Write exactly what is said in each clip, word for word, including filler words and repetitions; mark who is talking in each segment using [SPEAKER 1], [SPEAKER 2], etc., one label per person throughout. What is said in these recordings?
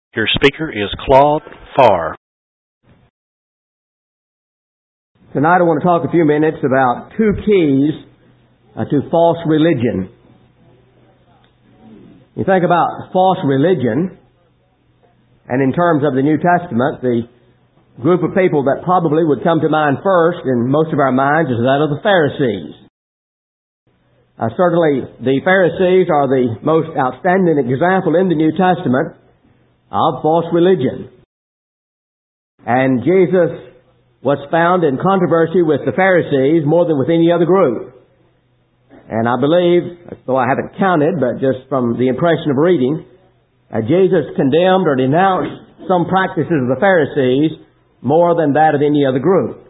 [SPEAKER 1] Your speaker is Claude Farr.
[SPEAKER 2] Tonight I want to talk a few minutes about two keys uh, to false religion. You think about false religion, and in terms of the New Testament, the group of people that probably would come to mind first in most of our minds is that of the Pharisees. Uh, certainly the Pharisees are the most outstanding example in the New Testament of false religion. And Jesus was found in controversy with the Pharisees more than with any other group. And I believe, though I haven't counted, but just from the impression of reading, uh, Jesus condemned or denounced some practices of the Pharisees more than that of any other group.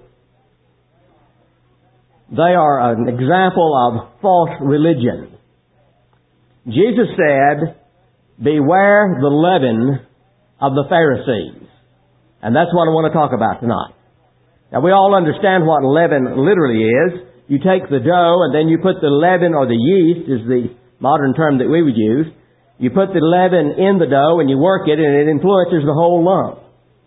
[SPEAKER 2] They are an example of false religion. Jesus said, "Beware the leaven of the Pharisees." And that's what I want to talk about tonight. Now, we all understand what leaven literally is. You take the dough and then you put the leaven, or the yeast is the modern term that we would use. You put the leaven in the dough and you work it, and it influences the whole lump.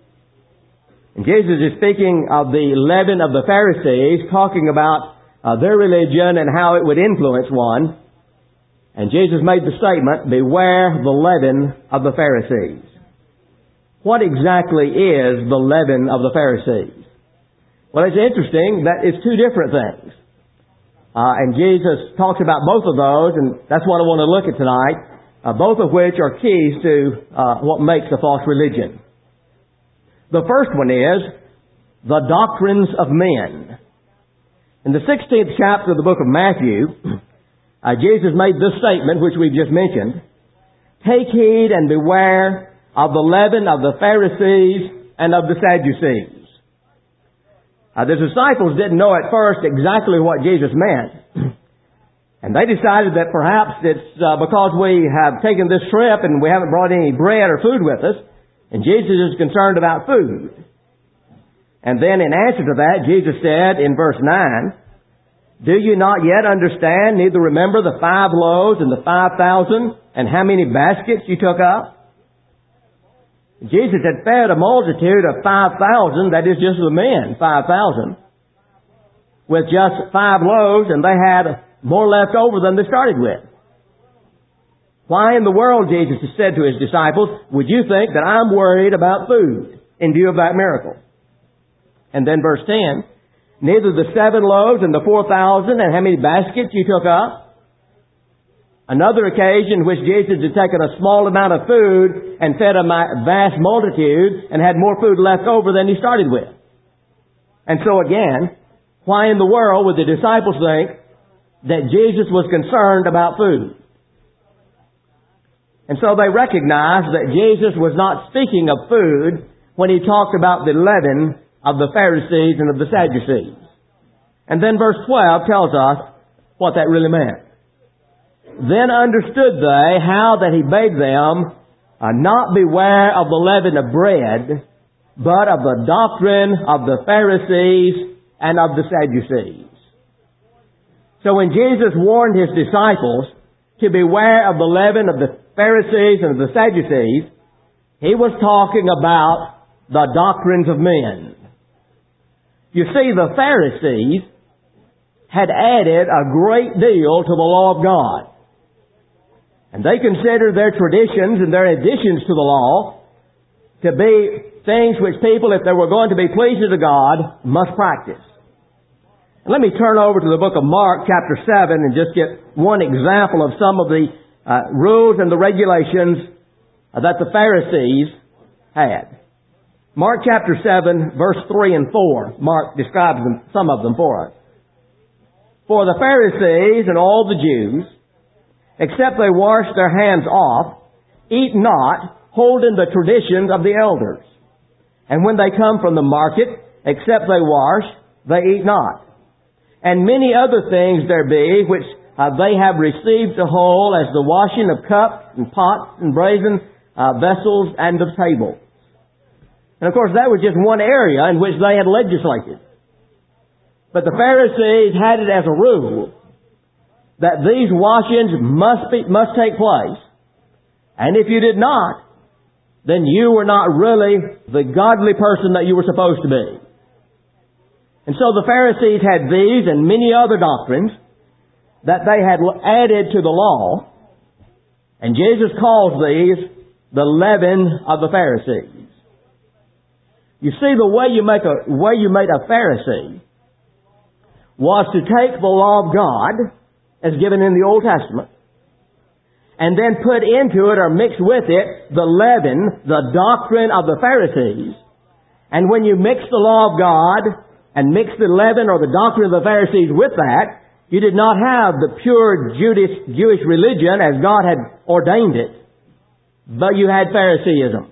[SPEAKER 2] And Jesus is speaking of the leaven of the Pharisees, talking about uh, their religion and how it would influence one. And Jesus made the statement, "Beware the leaven of the Pharisees." What exactly is the leaven of the Pharisees? Well, it's interesting that it's two different things. Uh, and Jesus talks about both of those, and that's what I want to look at tonight, uh, both of which are keys to uh, what makes a false religion. The first one is the doctrines of men. In the sixteenth chapter of the book of Matthew, uh, Jesus made this statement, which we've just mentioned: "Take heed and beware of the leaven of the Pharisees and of the Sadducees." Uh, the disciples didn't know at first exactly what Jesus meant. And they decided that perhaps it's uh, because we have taken this trip and we haven't brought any bread or food with us, and Jesus is concerned about food. And then in answer to that, Jesus said in verse nine, "Do you not yet understand, neither remember the five loaves and the five thousand, and how many baskets you took up?" Jesus had fed a multitude of five thousand, that is just the men, five thousand, with just five loaves, and they had more left over than they started with. Why in the world, Jesus has said to His disciples, would you think that I'm worried about food in view of that miracle? And then verse ten, "Neither the seven loaves and the four thousand, and how many baskets you took up?" Another occasion in which Jesus had taken a small amount of food and fed a vast multitude and had more food left over than He started with. And so again, why in the world would the disciples think that Jesus was concerned about food? And so they recognized that Jesus was not speaking of food when He talked about the leaven of the Pharisees and of the Sadducees. And then verse twelve tells us what that really meant. "Then understood they how that He bade them uh, not beware of the leaven of bread, but of the doctrine of the Pharisees and of the Sadducees." So when Jesus warned His disciples to beware of the leaven of the Pharisees and of the Sadducees, He was talking about the doctrines of men. You see, the Pharisees had added a great deal to the law of God. And they considered their traditions and their additions to the law to be things which people, if they were going to be pleasing to God, must practice. And let me turn over to the book of Mark, chapter seven, and just get one example of some of the uh, rules and the regulations that the Pharisees had. Mark chapter seven, verse three and four. Mark describes them, some of them for us. "For the Pharisees and all the Jews, except they wash their hands off, eat not, holding the traditions of the elders. And when they come from the market, except they wash, they eat not. And many other things there be, which uh, they have received to hold, as the washing of cups and pots and brazen uh, vessels and of tables." And of course that was just one area in which they had legislated. But the Pharisees had it as a rule that these washings must be, must take place. And if you did not, then you were not really the godly person that you were supposed to be. And so the Pharisees had these and many other doctrines that they had added to the law, and Jesus calls these the leaven of the Pharisees. You see, the way you make a way you made a Pharisee was to take the law of God as given in the Old Testament, and then put into it or mix with it the leaven, the doctrine of the Pharisees. And when you mix the law of God and mix the leaven or the doctrine of the Pharisees with that, you did not have the pure Jewish, Jewish religion as God had ordained it, but you had Phariseeism.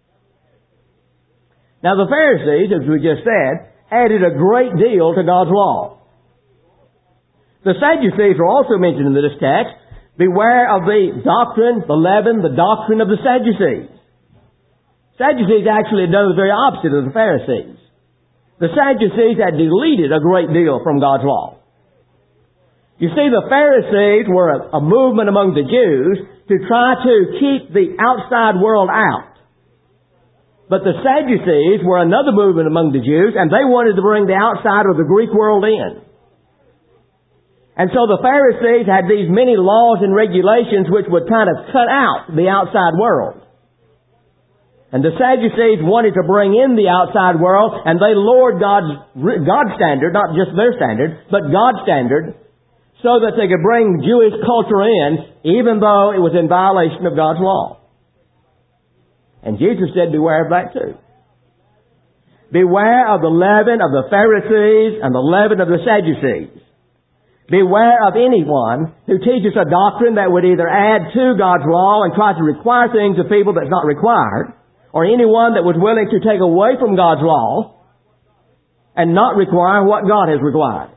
[SPEAKER 2] Now the Pharisees, as we just said, added a great deal to God's law. The Sadducees are also mentioned in this text. Beware of the doctrine, the leaven, the doctrine of the Sadducees. Sadducees actually had done the very opposite of the Pharisees. The Sadducees had deleted a great deal from God's law. You see, the Pharisees were a, a movement among the Jews to try to keep the outside world out. But the Sadducees were another movement among the Jews, and they wanted to bring the outside of the Greek world in. And so the Pharisees had these many laws and regulations which would kind of cut out the outside world. And the Sadducees wanted to bring in the outside world, and they lowered God's, God's standard, not just their standard, but God's standard, so that they could bring Jewish culture in, even though it was in violation of God's law. And Jesus said, beware of that too. Beware of the leaven of the Pharisees and the leaven of the Sadducees. Beware of anyone who teaches a doctrine that would either add to God's law and try to require things of people that's not required, or anyone that was willing to take away from God's law and not require what God has required.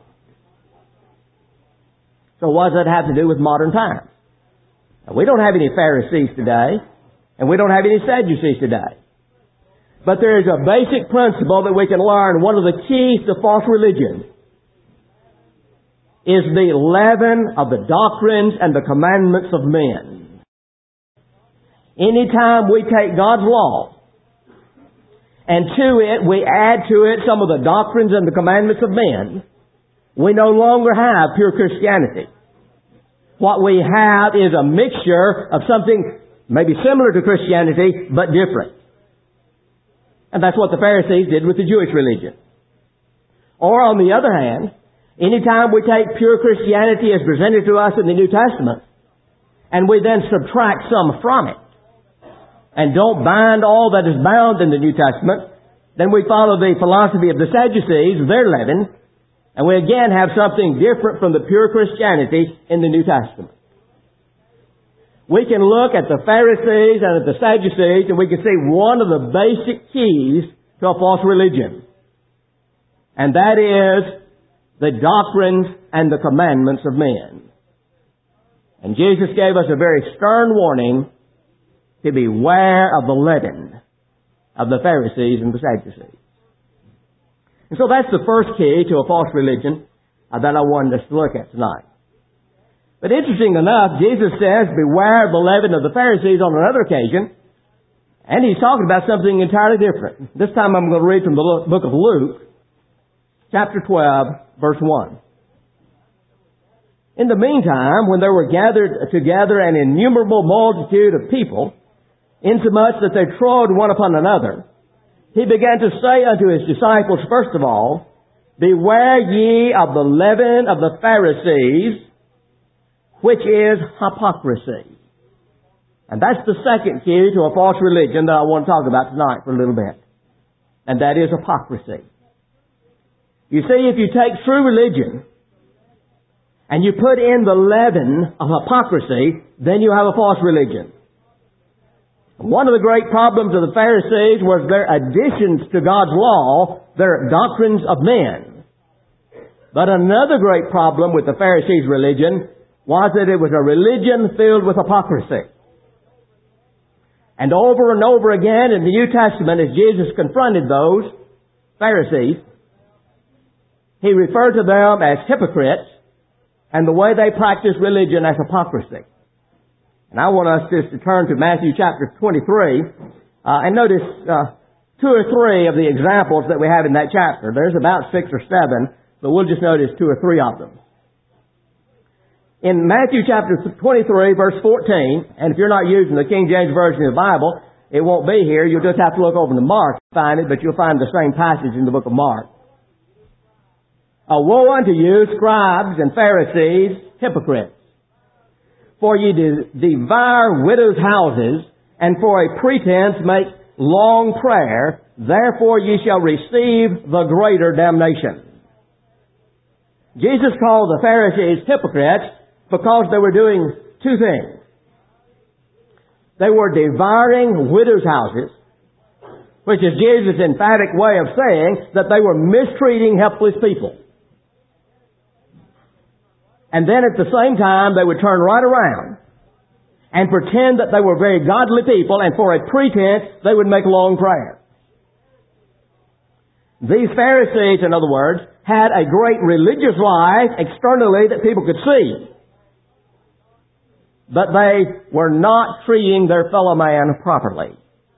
[SPEAKER 2] So what does that have to do with modern times? Now, we don't have any Pharisees today, and we don't have any Sadducees today. But there is a basic principle that we can learn. One of the keys to false religion is the leaven of the doctrines and the commandments of men. Anytime we take God's law and to it we add to it some of the doctrines and the commandments of men, we no longer have pure Christianity. What we have is a mixture of something maybe similar to Christianity, but different. And that's what the Pharisees did with the Jewish religion. Or on the other hand, anytime we take pure Christianity as presented to us in the New Testament, and we then subtract some from it, and don't bind all that is bound in the New Testament, then we follow the philosophy of the Sadducees, their leaven, and we again have something different from the pure Christianity in the New Testament. We can look at the Pharisees and at the Sadducees, and we can see one of the basic keys to a false religion. And that is the doctrines and the commandments of men. And Jesus gave us a very stern warning to beware of the leaven of the Pharisees and the Sadducees. And so that's the first key to a false religion that I wanted us to look at tonight. But interesting enough, Jesus says, beware of the leaven of the Pharisees on another occasion, and He's talking about something entirely different. This time I'm going to read from the book of Luke, chapter twelve, verse one. In the meantime, when there were gathered together an innumerable multitude of people, insomuch that they trod one upon another, He began to say unto His disciples, first of all, beware ye of the leaven of the Pharisees, which is hypocrisy. And that's the second key to a false religion that I want to talk about tonight for a little bit. And that is hypocrisy. You see, if you take true religion and you put in the leaven of hypocrisy, then you have a false religion. One of the great problems of the Pharisees was their additions to God's law, their doctrines of men. But another great problem with the Pharisees' religion was that it was a religion filled with hypocrisy. And over and over again in the New Testament, as Jesus confronted those Pharisees, He referred to them as hypocrites and the way they practiced religion as hypocrisy. And I want us just to turn to Matthew chapter twenty-three, Uh, and notice uh, two or three of the examples that we have in that chapter. There's about six or seven, but we'll just notice two or three of them. In Matthew chapter twenty-three, verse fourteen, and if you're not using the King James Version of the Bible, it won't be here. You'll just have to look over to Mark to find it, but you'll find the same passage in the book of Mark. A woe unto you, scribes and Pharisees, hypocrites! For ye de- devour widows' houses, and for a pretense make long prayer, therefore ye shall receive the greater damnation. Jesus called the Pharisees hypocrites because they were doing two things. They were devouring widows' houses, which is Jesus' emphatic way of saying that they were mistreating helpless people. And then at the same time, they would turn right around and pretend that they were very godly people, and for a pretense, they would make long prayers. These Pharisees, in other words, had a great religious life externally that people could see. But they were not treating their fellow man properly.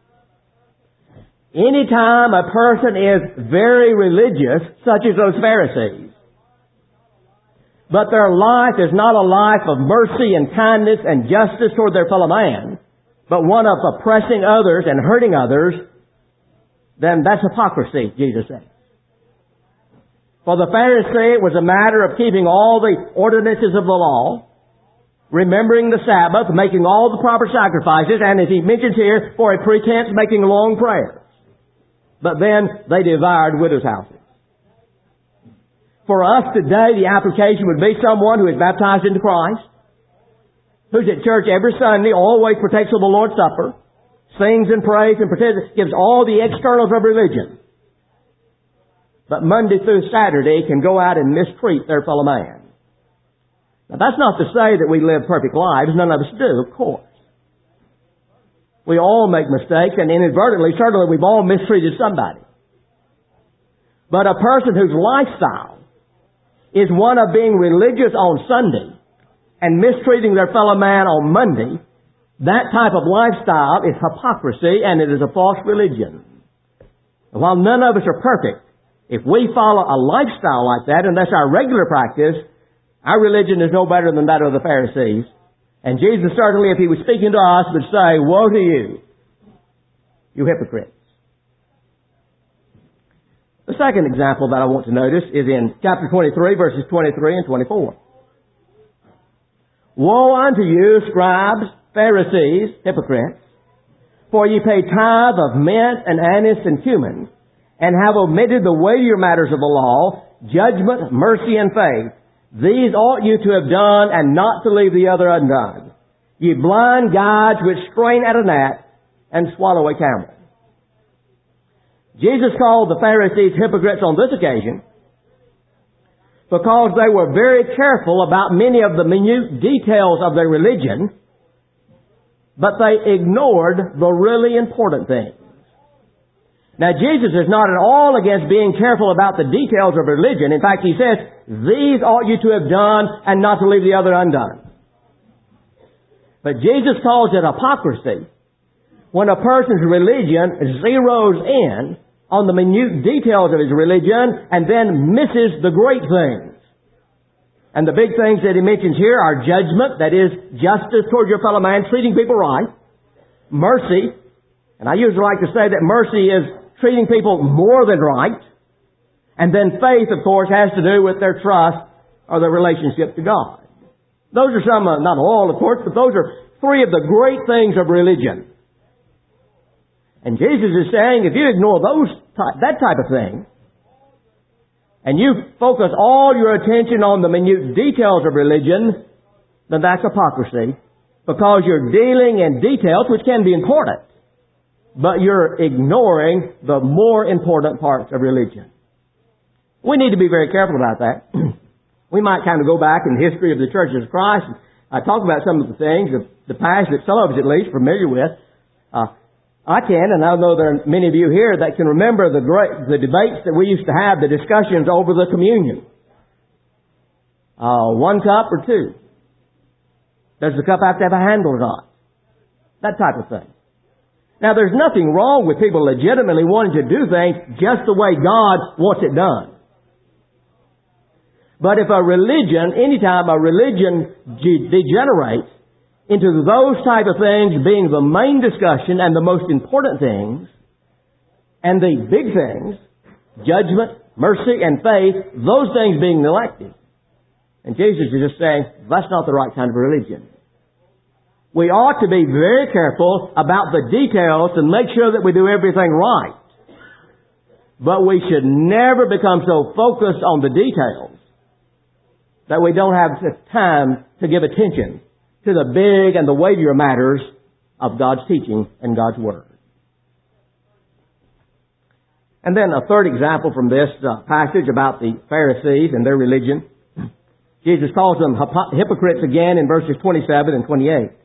[SPEAKER 2] Anytime a person is very religious, such as those Pharisees, but their life is not a life of mercy and kindness and justice toward their fellow man, but one of oppressing others and hurting others, then that's hypocrisy, Jesus said. For the Pharisee, it was a matter of keeping all the ordinances of the law, remembering the Sabbath, making all the proper sacrifices, and as he mentions here, for a pretense, making long prayers. But then they devoured widows' houses. For us today, the application would be someone who is baptized into Christ, who's at church every Sunday, always partakes of the Lord's Supper, sings and prays and pretends, gives all the externals of religion, but Monday through Saturday can go out and mistreat their fellow man. Now, that's not to say that we live perfect lives. None of us do, of course. We all make mistakes, and inadvertently, certainly we've all mistreated somebody. But a person whose lifestyle is one of being religious on Sunday and mistreating their fellow man on Monday, that type of lifestyle is hypocrisy, and it is a false religion. And while none of us are perfect, if we follow a lifestyle like that, and that's our regular practice, our religion is no better than that of the Pharisees. And Jesus certainly, if he was speaking to us, would say, woe to you, you hypocrites. The second example that I want to notice is in chapter twenty-three, verses twenty-three and twenty-four. Woe unto you, scribes, Pharisees, hypocrites, for ye pay tithe of mint and anise and cumin, and have omitted the weightier matters of the law, judgment, mercy, and faith. These ought you to have done, and not to leave the other undone. Ye blind guides which strain at a gnat and swallow a camel. Jesus called the Pharisees hypocrites on this occasion because they were very careful about many of the minute details of their religion, but they ignored the really important things. Now, Jesus is not at all against being careful about the details of religion. In fact, he says, these ought you to have done, and not to leave the other undone. But Jesus calls it hypocrisy when a person's religion zeroes in on the minute details of his religion and then misses the great things. And the big things that he mentions here are judgment, that is, justice toward your fellow man, treating people right, mercy, and I usually like to say that mercy is treating people more than right. And then faith, of course, has to do with their trust or their relationship to God. Those are some, uh, not all, of course, but those are three of the great things of religion. And Jesus is saying, if you ignore those, that type of thing, and you focus all your attention on the minute details of religion, then that's hypocrisy, because you're dealing in details which can be important, but you're ignoring the more important parts of religion. We need to be very careful about that. We might kind of go back in the history of the churches of Christ and uh, talk about some of the things of the past that some of us at least are familiar with. Uh, I can, and I know there are many of you here that can remember the great, the debates that we used to have, the discussions over the communion. Uh, one cup or two. Does the cup have to have a handle or not? That type of thing. Now, there's nothing wrong with people legitimately wanting to do things just the way God wants it done. But if a religion, anytime a religion de- degenerates into those type of things being the main discussion and the most important things, and the big things, judgment, mercy, and faith, those things being neglected. And Jesus is just saying, that's not the right kind of religion. We ought to be very careful about the details and make sure that we do everything right. But we should never become so focused on the details that we don't have the time to give attention to the big and the weightier matters of God's teaching and God's Word. And then a third example from this uh, passage about the Pharisees and their religion. Jesus calls them hypocrites again in verses twenty-seven and twenty-eight.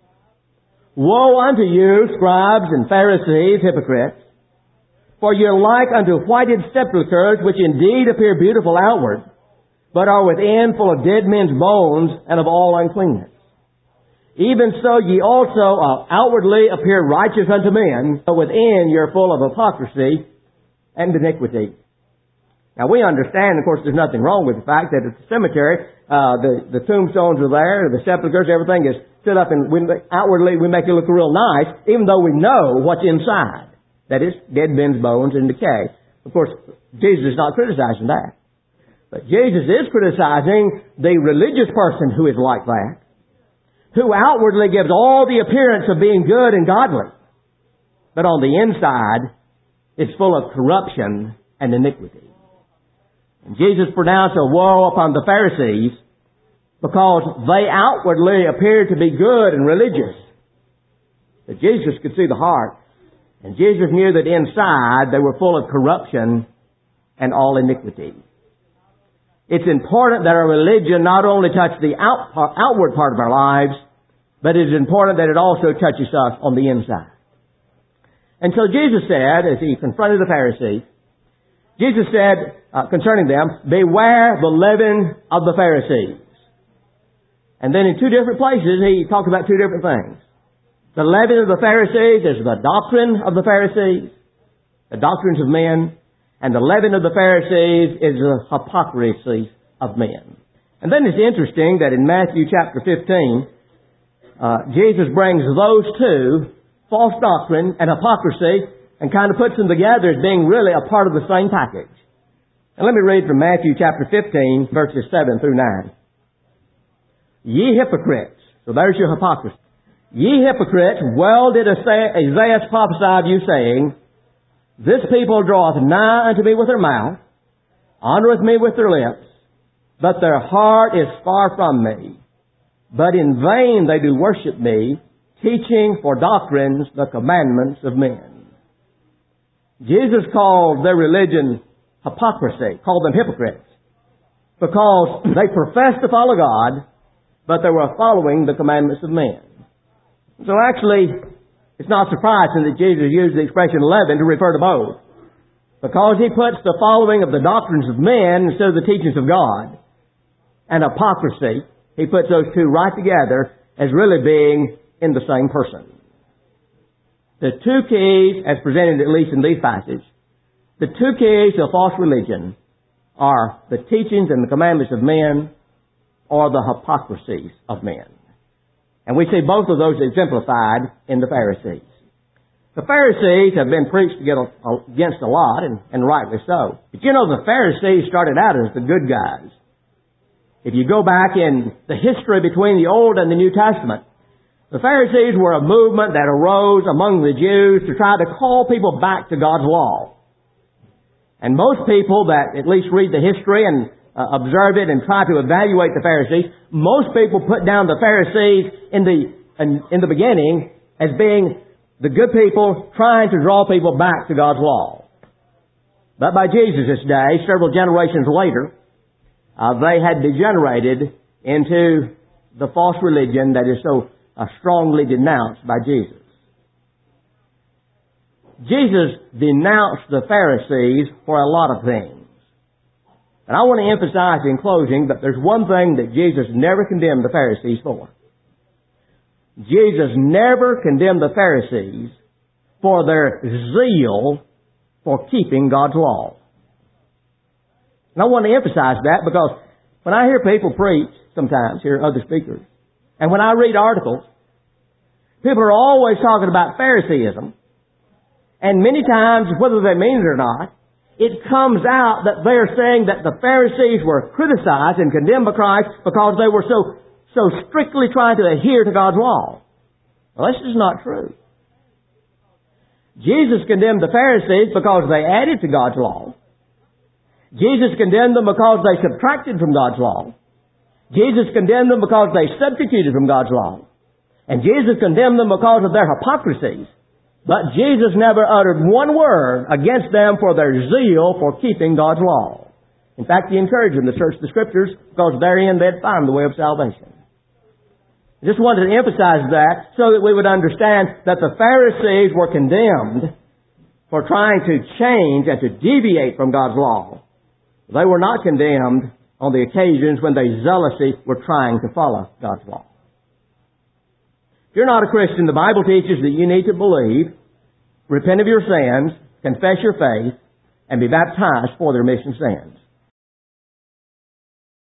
[SPEAKER 2] Woe unto you, scribes and Pharisees, hypocrites! For ye are like unto whited sepulchres, which indeed appear beautiful outward, but are within full of dead men's bones and of all uncleanness. Even so ye also uh, outwardly appear righteous unto men, but within ye are full of hypocrisy and iniquity. Now we understand, of course, there's nothing wrong with the fact that at the cemetery, uh, the, the tombstones are there, the sepulchres, everything is stood up, and we, outwardly we make it look real nice, even though we know what's inside. That is, dead men's bones and decay. Of course, Jesus is not criticizing that. But Jesus is criticizing the religious person who is like that, who outwardly gives all the appearance of being good and godly, but on the inside is full of corruption and iniquity. And Jesus pronounced a woe upon the Pharisees because they outwardly appeared to be good and religious. But Jesus could see the heart. And Jesus knew that inside they were full of corruption and all iniquity. It's important that our religion not only touch the out, outward part of our lives, but it is important that it also touches us on the inside. And so Jesus said, as He confronted the Pharisees, Jesus said uh, concerning them, beware the leaven of the Pharisees. And then in two different places, He talked about two different things. The leaven of the Pharisees is the doctrine of the Pharisees, the doctrines of men, and the leaven of the Pharisees is the hypocrisy of men. And then it's interesting that in Matthew chapter fifteen, uh, Jesus brings those two, false doctrine and hypocrisy, and kind of puts them together as being really a part of the same package. And let me read from Matthew chapter fifteen, verses seven through nine. Ye hypocrites. So there's your hypocrisy. Ye hypocrites, well did Isaiah prophesy of you, saying, This people draweth nigh unto me with their mouth, honoreth me with their lips, but their heart is far from me. But in vain they do worship me, teaching for doctrines the commandments of men. Jesus called their religion hypocrisy, called them hypocrites, because they professed to follow God, but they were following the commandments of men. So actually, it's not surprising that Jesus used the expression leaven to refer to both, because He puts the following of the doctrines of men instead of the teachings of God. And hypocrisy, He puts those two right together as really being in the same person. The two keys, as presented at least in these passages, the two keys to false religion are the teachings and the commandments of men, or the hypocrisies of men. And we see both of those exemplified in the Pharisees. The Pharisees have been preached against a lot, and, and rightly so. But you know, the Pharisees started out as the good guys. If you go back in the history between the Old and the New Testament, the Pharisees were a movement that arose among the Jews to try to call people back to God's law. And most people that at least read the history and uh, observe it and try to evaluate the Pharisees, most people put down the Pharisees in the in, in the beginning as being the good people trying to draw people back to God's law. But by Jesus' day, several generations later, uh, they had degenerated into the false religion that is so uh, strongly denounced by Jesus. Jesus denounced the Pharisees for a lot of things. And I want to emphasize in closing that there's one thing that Jesus never condemned the Pharisees for. Jesus never condemned the Pharisees for their zeal for keeping God's law. And I want to emphasize that because when I hear people preach, sometimes hear other speakers, and when I read articles, people are always talking about Phariseeism, and many times, whether they mean it or not, it comes out that they are saying that the Pharisees were criticized and condemned by Christ because they were so, so strictly trying to adhere to God's law. Well, this is not true. Jesus condemned the Pharisees because they added to God's law. Jesus condemned them because they subtracted from God's law. Jesus condemned them because they substituted from God's law. And Jesus condemned them because of their hypocrisies. But Jesus never uttered one word against them for their zeal for keeping God's law. In fact, He encouraged them to search the Scriptures because therein they'd find the way of salvation. I just wanted to emphasize that so that we would understand that the Pharisees were condemned for trying to change and to deviate from God's law. They were not condemned on the occasions when they zealously were trying to follow God's law. If you're not a Christian, the Bible teaches that you need to believe, repent of your sins, confess your faith, and be baptized for the remission of sins.